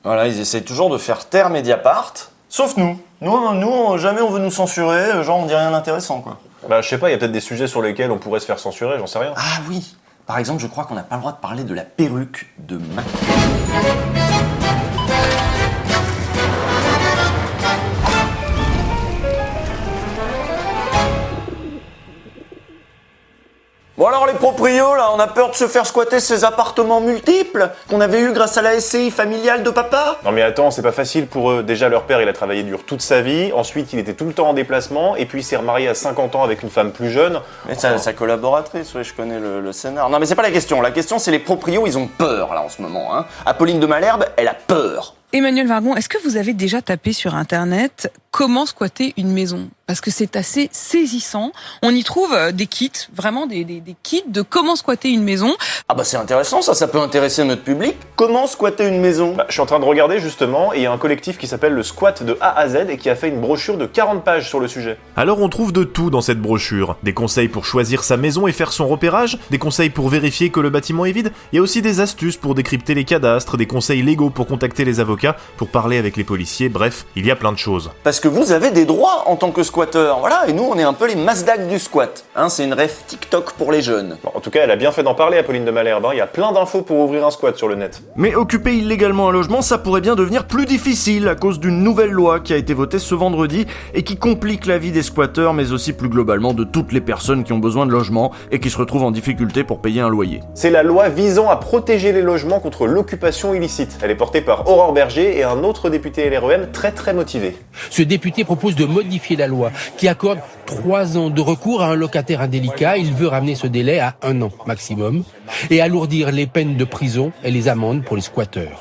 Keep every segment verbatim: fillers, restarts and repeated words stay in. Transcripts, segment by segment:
Voilà, ils essaient toujours de faire taire Mediapart, sauf nous. Nous, nous, jamais on veut nous censurer, genre on dit rien d'intéressant, quoi. Bah, je sais pas, il y a peut-être des sujets sur lesquels on pourrait se faire censurer, j'en sais rien. Ah oui, par exemple, je crois qu'on n'a pas le droit de parler de la perruque de Macron. Bon alors les proprios, là, on a peur de se faire squatter ces appartements multiples qu'on avait eu grâce à la S C I familiale de papa. Non mais attends, c'est pas facile pour eux. Déjà, leur père, il a travaillé dur toute sa vie. Ensuite, il était tout le temps en déplacement. Et puis, il s'est remarié à cinquante ans avec une femme plus jeune. Mais sa, sa collaboratrice, oui, je connais le, le scénar. Non mais c'est pas la question. La question, c'est les proprios, ils ont peur, là, en ce moment. Hein. Apolline de Malherbe, elle a peur. Emmanuel Vargon, est-ce que vous avez déjà tapé sur Internet comment squatter une maison ? Parce que c'est assez saisissant. On y trouve des kits, vraiment des, des, des kits de comment squatter une maison. Ah bah c'est intéressant, ça, ça peut intéresser notre public. Comment squatter une maison ? Bah, je suis en train de regarder justement, et il y a un collectif qui s'appelle le Squat de A à Z et qui a fait une brochure de quarante pages sur le sujet. Alors on trouve de tout dans cette brochure. Des conseils pour choisir sa maison et faire son repérage, des conseils pour vérifier que le bâtiment est vide, il y a aussi des astuces pour décrypter les cadastres, des conseils légaux pour contacter les avocats, pour parler avec les policiers, bref, il y a plein de choses. Parce que vous avez des droits en tant que squatteur, voilà, et nous on est un peu les Mazdak du squat, hein, c'est une ref TikTok pour les jeunes. Bon, en tout cas, elle a bien fait d'en parler, Apolline de Malherbe, hein. Il y a plein d'infos pour ouvrir un squat sur le net. Mais occuper illégalement un logement, ça pourrait bien devenir plus difficile à cause d'une nouvelle loi qui a été votée ce vendredi et qui complique la vie des squatteurs, mais aussi plus globalement de toutes les personnes qui ont besoin de logement et qui se retrouvent en difficulté pour payer un loyer. C'est la loi visant à protéger les logements contre l'occupation illicite. Elle est portée par Aurore Berger et un autre député L R E M très très motivé. Ce député propose de modifier la loi qui accorde trois ans de recours à un locataire indélicat. Il veut ramener ce délai à un an maximum et alourdir les peines de prison et les amendes pour les squatteurs.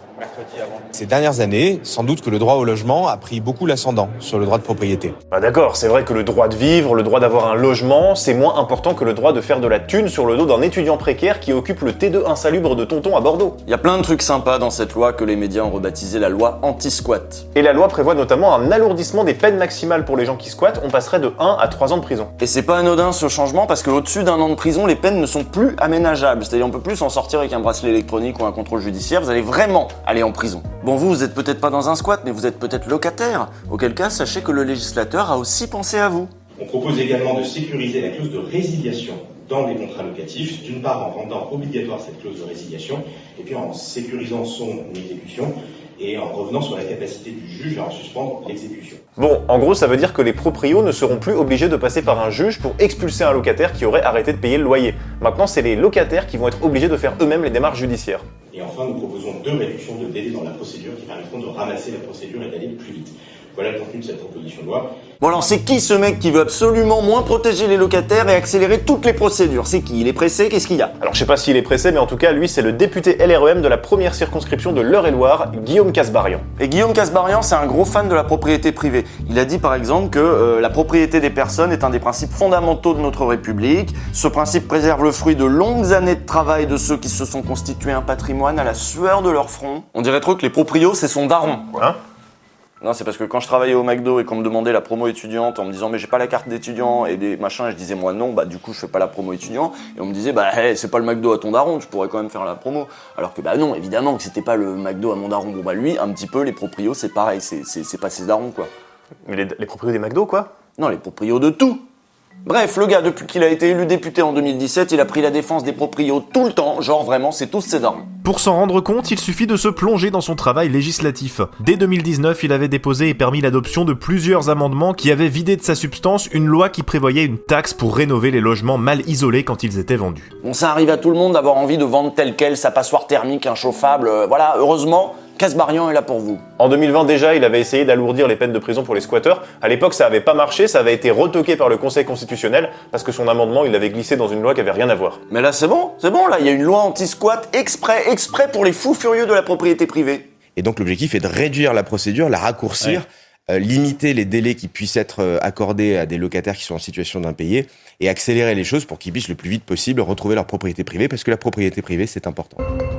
Ces dernières années, sans doute que le droit au logement a pris beaucoup l'ascendant sur le droit de propriété. Bah d'accord, c'est vrai que le droit de vivre, le droit d'avoir un logement, c'est moins important que le droit de faire de la thune sur le dos d'un étudiant précaire qui occupe le T deux insalubre de Tonton à Bordeaux. Il y a plein de trucs sympas dans cette loi que les médias ont rebaptisé la loi anti-squat. Et la loi prévoit notamment un alourdissement des peines maximales pour les gens qui squattent, on passerait de un à trois ans de prison. Et c'est pas anodin ce changement parce qu'au-dessus d'un an de prison, les peines ne sont plus aménageables. C'est-à-dire on peut plus s'en sortir avec un bracelet électronique ou un contrôle judiciaire, vous allez vraiment aller en prison. Bon, vous, vous êtes peut-être pas dans un squat, mais vous êtes peut-être locataire. Auquel cas, sachez que le législateur a aussi pensé à vous. On propose également de sécuriser la clause de résiliation dans les contrats locatifs, d'une part en rendant obligatoire cette clause de résiliation, et puis en sécurisant son exécution, et en revenant sur la capacité du juge à en suspendre l'exécution. Bon, en gros, ça veut dire que les proprios ne seront plus obligés de passer par un juge pour expulser un locataire qui aurait arrêté de payer le loyer. Maintenant, c'est les locataires qui vont être obligés de faire eux-mêmes les démarches judiciaires. Et enfin, nous proposons deux réductions de délai dans la procédure qui permettront de ramasser la procédure et d'aller plus vite. Voilà le contenu de cette proposition de loi. Bon alors, c'est qui ce mec qui veut absolument moins protéger les locataires et accélérer toutes les procédures ? C'est qui ? Il est pressé ? Qu'est-ce qu'il y a ? Alors je sais pas s'il est pressé, mais en tout cas, lui, c'est le député L R E M de la première circonscription de l'Eure-et-Loire, Guillaume Kasbarian. Et Guillaume Kasbarian, c'est un gros fan de la propriété privée. Il a dit par exemple que euh, la propriété des personnes est un des principes fondamentaux de notre République. Ce principe préserve le fruit de longues années de travail de ceux qui se sont constitués un patrimoine à la sueur de leur front. On dirait trop que les proprios, c'est son daron. Hein ? Non, c'est parce que quand je travaillais au McDo et qu'on me demandait la promo étudiante en me disant mais j'ai pas la carte d'étudiant et des machins, et je disais moi non, bah du coup je fais pas la promo étudiant, et on me disait bah hey, c'est pas le McDo à ton daron, tu pourrais quand même faire la promo. Alors que bah non, évidemment que c'était pas le McDo à mon daron. Bon bah lui, un petit peu, les proprios c'est pareil, c'est, c'est, c'est pas ses darons quoi. Mais les, les proprios des McDo quoi ? Non, les proprios de tout. Bref, le gars, depuis qu'il a été élu député en deux mille dix-sept, il a pris la défense des proprios tout le temps, genre vraiment, c'est tous ses darons. Pour s'en rendre compte, il suffit de se plonger dans son travail législatif. Dès deux mille dix-neuf, il avait déposé et permis l'adoption de plusieurs amendements qui avaient vidé de sa substance une loi qui prévoyait une taxe pour rénover les logements mal isolés quand ils étaient vendus. Bon, ça arrive à tout le monde d'avoir envie de vendre tel quel sa passoire thermique inchauffable, euh, voilà, heureusement, Kasbarian est là pour vous. En deux mille vingt déjà, il avait essayé d'alourdir les peines de prison pour les squatteurs. À l'époque, ça avait pas marché, ça avait été retoqué par le Conseil constitutionnel parce que son amendement, il l'avait glissé dans une loi qui avait rien à voir. Mais là, c'est bon, c'est bon, là, il y a une loi anti-squat exprès, exprès pour les fous furieux de la propriété privée. Et donc l'objectif est de réduire la procédure, la raccourcir, ouais. euh, limiter les délais qui puissent être euh, accordés à des locataires qui sont en situation d'impayé et accélérer les choses pour qu'ils puissent le plus vite possible retrouver leur propriété privée parce que la propriété privée, c'est important.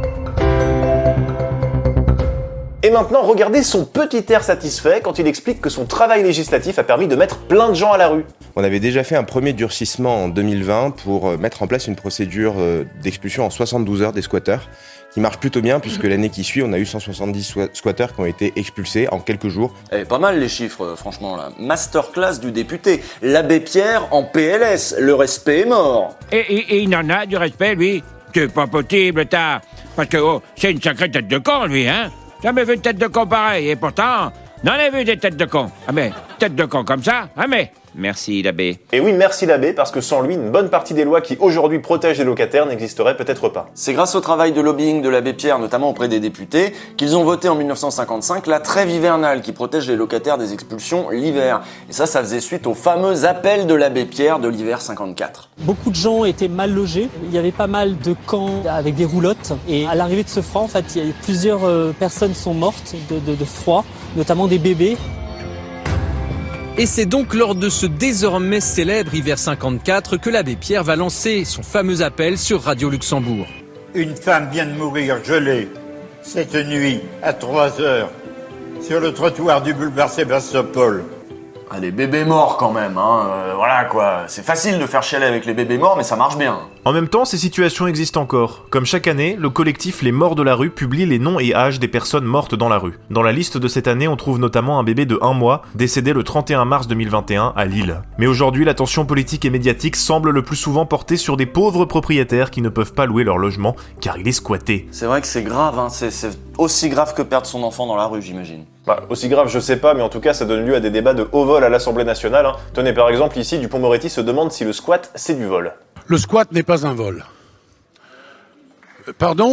Et maintenant, regardez son petit air satisfait quand il explique que son travail législatif a permis de mettre plein de gens à la rue. On avait déjà fait un premier durcissement en deux mille vingt pour mettre en place une procédure d'expulsion en soixante-douze heures des squatteurs qui qui marche plutôt bien puisque l'année qui suit, on a eu cent soixante-dix squatteurs qui ont été expulsés en quelques jours. Eh, pas mal les chiffres, franchement, là. Masterclass du député. L'abbé Pierre en P L S. Le respect est mort. Et, et, et il en a du respect, lui. C'est pas possible, t'as... Parce que oh, c'est une sacrée tête de con, lui, hein. Jamais vu une tête de con pareille. Et pourtant, n'en ai vu des têtes de con. Ah mais, tête de con comme ça, ah mais... Merci l'abbé. Et oui, merci l'abbé, parce que sans lui, une bonne partie des lois qui aujourd'hui protègent les locataires n'existeraient peut-être pas. C'est grâce au travail de lobbying de l'abbé Pierre, notamment auprès des députés, qu'ils ont voté en mille neuf cent cinquante-cinq la trêve hivernale qui protège les locataires des expulsions l'hiver. Et ça, ça faisait suite au fameux appel de l'abbé Pierre de l'hiver cinquante-quatre. Beaucoup de gens étaient mal logés. Il y avait pas mal de camps avec des roulottes. Et à l'arrivée de ce froid, en fait, il y a plusieurs euh, personnes sont mortes de, de, de froid, notamment des bébés. Et c'est donc lors de ce désormais célèbre hiver cinquante-quatre que l'abbé Pierre va lancer son fameux appel sur Radio Luxembourg. Une femme vient de mourir gelée cette nuit à trois heures sur le trottoir du boulevard Sébastopol. Ah, les bébés morts quand même, hein. Euh, voilà quoi. C'est facile de faire chialer avec les bébés morts, mais ça marche bien. En même temps, ces situations existent encore. Comme chaque année, le collectif Les Morts de la rue publie les noms et âges des personnes mortes dans la rue. Dans la liste de cette année, on trouve notamment un bébé de un mois, décédé le trente et un mars deux mille vingt et un à Lille. Mais aujourd'hui, l'attention politique et médiatique semble le plus souvent portée sur des pauvres propriétaires qui ne peuvent pas louer leur logement, car il est squatté. C'est vrai que c'est grave, hein. C'est, c'est aussi grave que perdre son enfant dans la rue, j'imagine. Bah, aussi grave, je sais pas, mais en tout cas, ça donne lieu à des débats de haut vol à l'Assemblée nationale. Hein. Tenez, par exemple, ici, Dupond-Moretti se demande si le squat, c'est du vol. Le squat n'est pas un vol. Pardon ?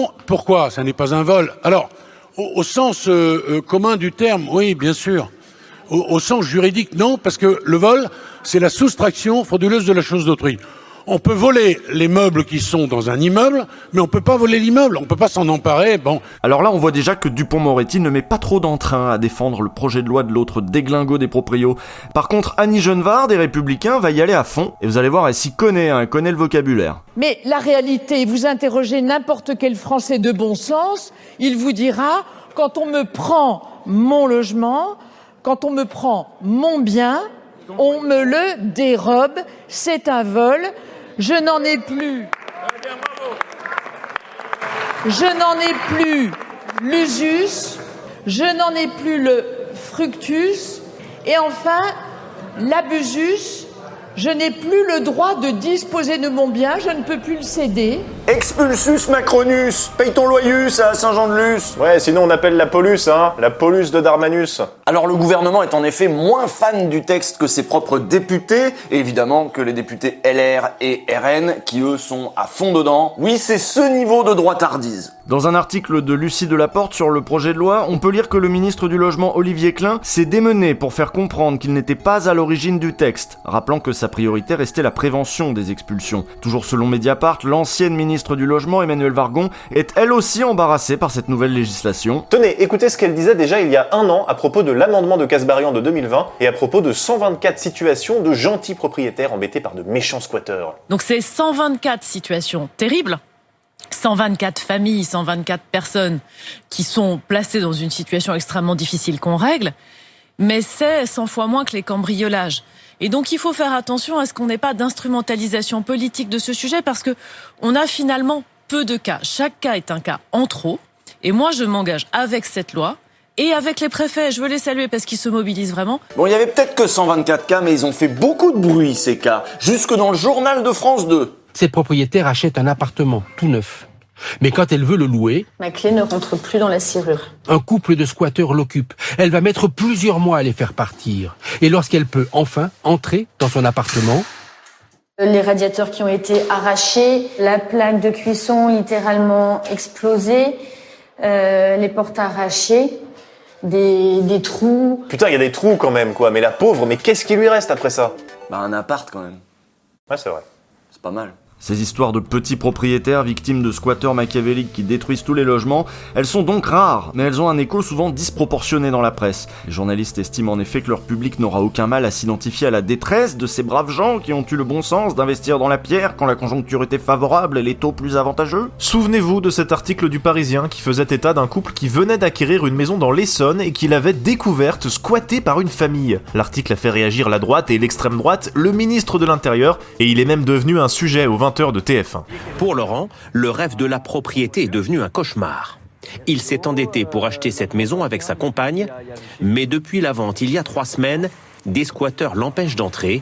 Pourquoi ça n'est pas un vol ? Alors, au, au sens euh, euh, commun du terme, oui, bien sûr. Au, au sens juridique, non, parce que le vol, c'est la soustraction frauduleuse de la chose d'autrui. On peut voler les meubles qui sont dans un immeuble, mais on peut pas voler l'immeuble, on peut pas s'en emparer, bon. Alors là, on voit déjà que Dupond-Moretti ne met pas trop d'entrain à défendre le projet de loi de l'autre déglingo des proprios. Par contre, Annie Genevard, des Républicains, va y aller à fond, et vous allez voir, elle s'y connaît, hein, elle connaît le vocabulaire. Mais la réalité, vous interrogez n'importe quel Français de bon sens, il vous dira, quand on me prend mon logement, quand on me prend mon bien, on me le dérobe, c'est un vol. Je n'en ai plus. Je n'en ai plus l'usus, je n'en ai plus le fructus, et enfin, l'abusus. Je n'ai plus le droit de disposer de mon bien, je ne peux plus le céder. Expulsus Macronus, paye ton loyus à Saint-Jean-de-Luz. Ouais, sinon on appelle la Paulus, hein, la Paulus de Darmanus. Alors le gouvernement est en effet moins fan du texte que ses propres députés, et évidemment que les députés L R et R N, qui eux sont à fond dedans. Oui, c'est ce niveau de droitardise. Dans un article de Lucie Delaporte sur le projet de loi, on peut lire que le ministre du Logement Olivier Klein s'est démené pour faire comprendre qu'il n'était pas à l'origine du texte, rappelant que sa priorité restait la prévention des expulsions. Toujours selon Mediapart, l'ancienne ministre du Logement, Emmanuelle Wargon, est elle aussi embarrassée par cette nouvelle législation. Tenez, écoutez ce qu'elle disait déjà il y a un an à propos de l'amendement de Kasbarian de deux mille vingt et à propos de cent vingt-quatre situations de gentils propriétaires embêtés par de méchants squatteurs. Donc c'est cent vingt-quatre situations terribles, cent vingt-quatre familles, cent vingt-quatre personnes qui sont placées dans une situation extrêmement difficile qu'on règle, mais c'est cent fois moins que les cambriolages. Et donc il faut faire attention à ce qu'on n'ait pas d'instrumentalisation politique de ce sujet, parce que on a finalement peu de cas. Chaque cas est un cas en trop, et moi je m'engage avec cette loi et avec les préfets. Je veux les saluer parce qu'ils se mobilisent vraiment. Bon, il y avait peut-être que cent vingt-quatre cas, mais ils ont fait beaucoup de bruit ces cas, jusque dans le journal de France deux. Cette propriétaire achète un appartement tout neuf. Mais quand elle veut le louer, ma clé ne rentre plus dans la serrure. Un couple de squatteurs l'occupe. Elle va mettre plusieurs mois à les faire partir. Et lorsqu'elle peut enfin entrer dans son appartement, les radiateurs qui ont été arrachés, la plaque de cuisson littéralement explosée, euh, les portes arrachées, des, des trous. Putain, il y a des trous quand même, quoi. Mais la pauvre, mais qu'est-ce qui lui reste après ça ? Bah un appart quand même. Ouais, c'est vrai. C'est pas mal. Ces histoires de petits propriétaires victimes de squatteurs machiavéliques qui détruisent tous les logements, elles sont donc rares, mais elles ont un écho souvent disproportionné dans la presse. Les journalistes estiment en effet que leur public n'aura aucun mal à s'identifier à la détresse de ces braves gens qui ont eu le bon sens d'investir dans la pierre quand la conjoncture était favorable et les taux plus avantageux. Souvenez-vous de cet article du Parisien qui faisait état d'un couple qui venait d'acquérir une maison dans l'Essonne et qui l'avait découverte squattée par une famille. L'article a fait réagir la droite et l'extrême droite, le ministre de l'Intérieur, et il est même devenu un sujet au vingt heures de T F un. Pour Laurent, le rêve de la propriété est devenu un cauchemar. Il s'est endetté pour acheter cette maison avec sa compagne, mais depuis la vente il y a trois semaines, des squatteurs l'empêchent d'entrer.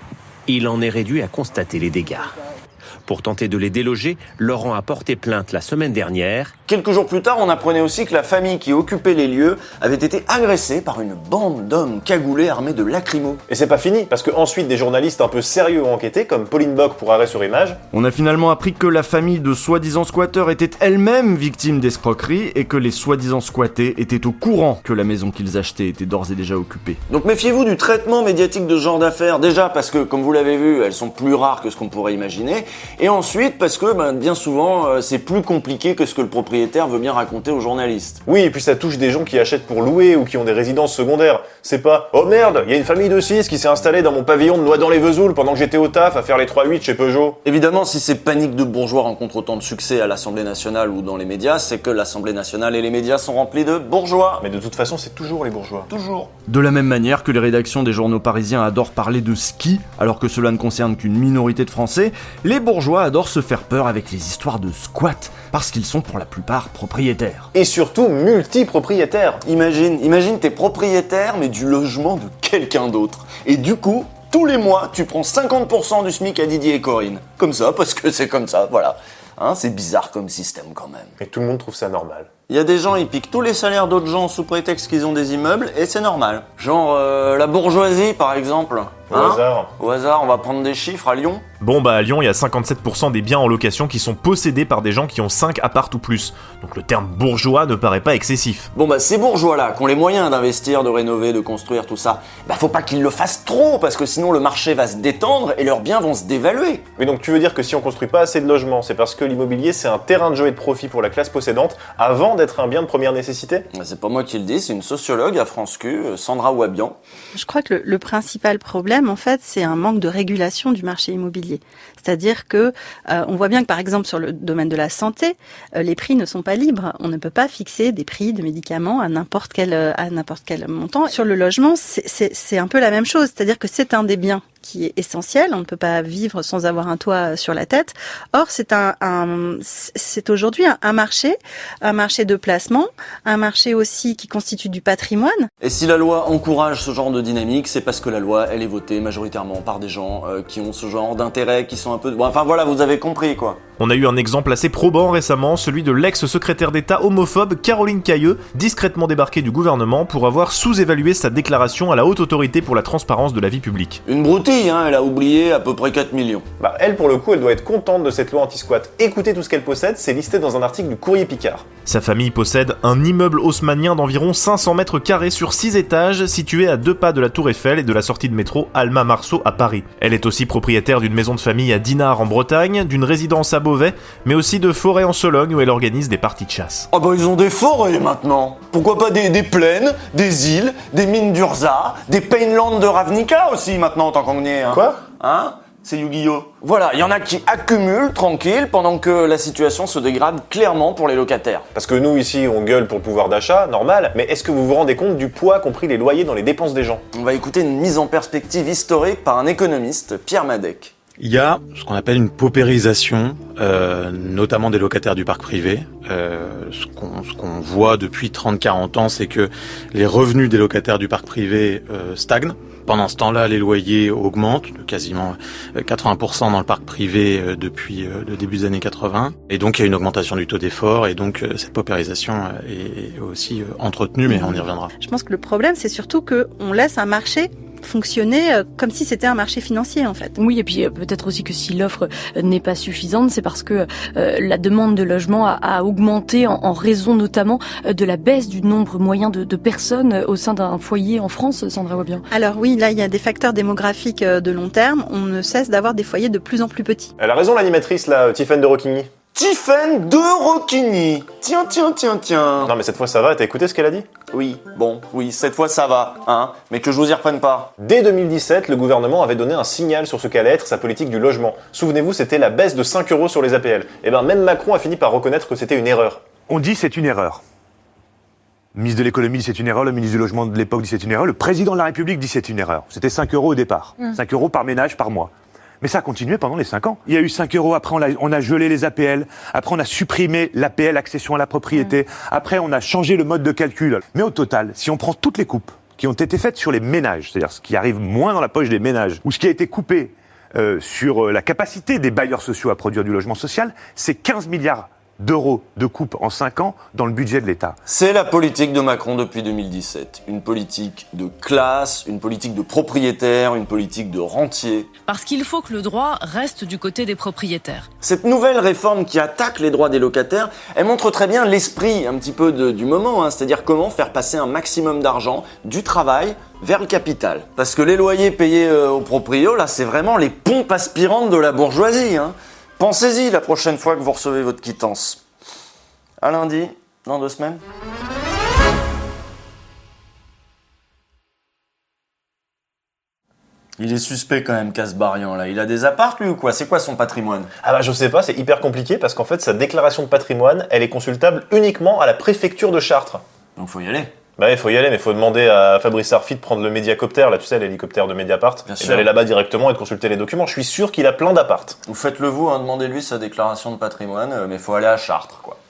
Il en est réduit à constater les dégâts. Pour tenter de les déloger, Laurent a porté plainte la semaine dernière. Quelques jours plus tard, on apprenait aussi que la famille qui occupait les lieux avait été agressée par une bande d'hommes cagoulés armés de lacrymos. Et c'est pas fini, parce que ensuite des journalistes un peu sérieux ont enquêté, comme Pauline Bock pour Arrêt sur Image. On a finalement appris que la famille de soi-disant squatteurs était elle-même victime d'escroquerie et que les soi-disant squattés étaient au courant que la maison qu'ils achetaient était d'ores et déjà occupée. Donc méfiez-vous du traitement médiatique de ce genre d'affaires, déjà parce que, comme vous l'avez vu, elles sont plus rares que ce qu'on pourrait imaginer, et ensuite parce que ben, bien souvent euh, c'est plus compliqué que ce que le propriétaire veut bien raconter aux journalistes. Oui, et puis ça touche des gens qui achètent pour louer ou qui ont des résidences secondaires. C'est pas « Oh merde, il y a une famille de six qui s'est installée dans mon pavillon de Noix-dans-les-Vesoules pendant que j'étais au taf à faire les trois huit chez Peugeot ». Évidemment, si ces paniques de bourgeois rencontrent autant de succès à l'Assemblée nationale ou dans les médias, c'est que l'Assemblée nationale et les médias sont remplis de bourgeois. Mais de toute façon, c'est toujours les bourgeois. Toujours. De la même manière que les rédactions des journaux parisiens adorent parler de ski, alors que cela ne concerne qu'une minorité de Français, les bourgeois adorent se faire peur avec les histoires de squats, parce qu'ils sont pour la plupart propriétaires. Et surtout multi-propriétaires. Imagine, imagine t'es propriétaire mais du logement de quelqu'un d'autre. Et du coup, tous les mois, tu prends cinquante pour cent du SMIC à Didier et Corinne. Comme ça, parce que c'est comme ça, voilà. Hein, c'est bizarre comme système quand même. Et tout le monde trouve ça normal. Il y a des gens, ils piquent tous les salaires d'autres gens sous prétexte qu'ils ont des immeubles, et c'est normal. Genre euh, la bourgeoisie, par exemple. Au Hein hasard. Au hasard, on va prendre des chiffres à Lyon. Bon bah à Lyon, il y a cinquante-sept pour cent des biens en location qui sont possédés par des gens qui ont cinq apparts ou plus. Donc le terme bourgeois ne paraît pas excessif. Bon bah ces bourgeois-là, qui ont les moyens d'investir, de rénover, de construire, tout ça, bah faut pas qu'ils le fassent trop, parce que sinon le marché va se détendre et leurs biens vont se dévaluer. Mais donc tu veux dire que si on construit pas assez de logements, c'est parce que l'immobilier c'est un terrain de jeu et de profit pour la classe possédante, avant d'être un bien de première nécessité ? C'est pas moi qui le dis, c'est une sociologue à France Q, Sandra Wabian. Je crois que le, le principal problème, en fait, c'est un manque de régulation du marché immobilier. C'est-à-dire que euh, on voit bien que, par exemple, sur le domaine de la santé, euh, les prix ne sont pas libres. On ne peut pas fixer des prix de médicaments à n'importe quel à n'importe quel montant. Sur le logement, c'est, c'est, c'est un peu la même chose. C'est-à-dire que c'est un des biens qui est essentiel. On ne peut pas vivre sans avoir un toit sur la tête. Or, c'est un, un c'est aujourd'hui un, un marché, un marché de placement, un marché aussi qui constitue du patrimoine. Et si la loi encourage ce genre de dynamique, c'est parce que la loi, elle est votée majoritairement par des gens euh, qui ont ce genre d'intérêt, qui sont un peu... Bon, enfin voilà, vous avez compris quoi. On a eu un exemple assez probant récemment, celui de l'ex-secrétaire d'État homophobe Caroline Cayeux, discrètement débarquée du gouvernement pour avoir sous-évalué sa déclaration à la Haute Autorité pour la Transparence de la Vie Publique. Une broutille, hein, elle a oublié à peu près quatre millions. Bah elle, pour le coup, elle doit être contente de cette loi anti-squat. Écoutez tout ce qu'elle possède, c'est listé dans un article du Courrier Picard. Sa famille possède un immeuble haussmannien d'environ cinq cents mètres carrés sur six étages, situé à deux pas de la Tour Eiffel et de la sortie de métro Alma-Marceau à Paris. Elle est aussi propriétaire d'une maison de famille à Dinard en Bretagne, d'une résidence à Beauvais, mais aussi de forêts en Sologne où elle organise des parties de chasse. Ah bah ils ont des forêts maintenant. Pourquoi pas des, des plaines, des îles, des mines d'Urza, des Painlands de Ravnica aussi maintenant tant qu'on y est. Hein. Quoi ? Hein ? C'est Yu-Gi-Oh! Voilà, il y en a qui accumulent tranquille pendant que la situation se dégrade clairement pour les locataires. Parce que nous ici on gueule pour le pouvoir d'achat, normal, mais est-ce que vous vous rendez compte du poids qu'ont pris les loyers dans les dépenses des gens ? On va écouter une mise en perspective historique par un économiste, Pierre Madec. Il y a ce qu'on appelle une paupérisation, euh, notamment des locataires du parc privé. Euh, ce qu'on, ce qu'on voit depuis trente à quarante ans, c'est que les revenus des locataires du parc privé euh, stagnent. Pendant ce temps-là, les loyers augmentent de quasiment quatre-vingts pour cent dans le parc privé euh, depuis euh, le début des années quatre-vingts. Et donc, il y a une augmentation du taux d'effort et donc euh, cette paupérisation est aussi euh, entretenue, mais on y reviendra. Je pense que le problème, c'est surtout qu'on laisse un marché fonctionner euh, comme si c'était un marché financier en fait. Oui, et puis euh, peut-être aussi que si l'offre euh, n'est pas suffisante, c'est parce que euh, la demande de logement a, a augmenté en, en raison notamment euh, de la baisse du nombre moyen de, de personnes euh, au sein d'un foyer en France, Sandra Wabian. Alors oui, là il y a des facteurs démographiques euh, de long terme, on ne cesse d'avoir des foyers de plus en plus petits. Elle a raison l'animatrice là, Tiffaine de Rocquigny. Tiffaine de Rocquigny. Tiens, tiens, tiens, tiens. Non mais cette fois ça va, t'as écouté ce qu'elle a dit ? Oui, bon, oui, cette fois ça va, hein, mais que je vous y reprenne pas. Dès deux mille dix-sept, le gouvernement avait donné un signal sur ce qu'allait être sa politique du logement. Souvenez-vous, c'était la baisse de cinq euros sur les A P L. Et ben même Macron a fini par reconnaître que c'était une erreur. On dit c'est une erreur. Le ministre de l'économie dit c'est une erreur, le ministre du logement de l'époque dit c'est une erreur, le président de la République dit c'est une erreur. C'était cinq euros au départ, mmh. cinq euros par ménage par mois. Mais ça a continué pendant les cinq ans. Il y a eu cinq euros, après on a, on a gelé les A P L, après on a supprimé l'A P L, accession à la propriété, après on a changé le mode de calcul. Mais au total, si on prend toutes les coupes qui ont été faites sur les ménages, c'est-à-dire ce qui arrive moins dans la poche des ménages, ou ce qui a été coupé euh, sur la capacité des bailleurs sociaux à produire du logement social, c'est quinze milliards d'euros de coupe en cinq ans dans le budget de l'État. C'est la politique de Macron depuis deux mille dix-sept. Une politique de classe, une politique de propriétaire, une politique de rentier. Parce qu'il faut que le droit reste du côté des propriétaires. Cette nouvelle réforme qui attaque les droits des locataires, elle montre très bien l'esprit un petit peu de, du moment, hein, c'est-à-dire comment faire passer un maximum d'argent du travail vers le capital. Parce que les loyers payés euh, aux proprios, là, c'est vraiment les pompes aspirantes de la bourgeoisie, hein. Pensez-y la prochaine fois que vous recevez votre quittance. À lundi, dans deux semaines. Il est suspect quand même, Casbarian, là. Il a des apparts, lui, ou quoi? C'est quoi son patrimoine? Ah bah je sais pas, c'est hyper compliqué parce qu'en fait sa déclaration de patrimoine, elle est consultable uniquement à la préfecture de Chartres. Donc faut y aller. Bah il faut y aller, mais il faut demander à Fabrice Arfi de prendre le médiacoptère, là tu sais, l'hélicoptère de Mediapart, Bien et sûr. d'aller là-bas directement et de consulter les documents. Je suis sûr qu'il a plein d'apparts. Vous faites-le vous, hein, demandez-lui sa déclaration de patrimoine, euh, mais faut aller à Chartres, quoi.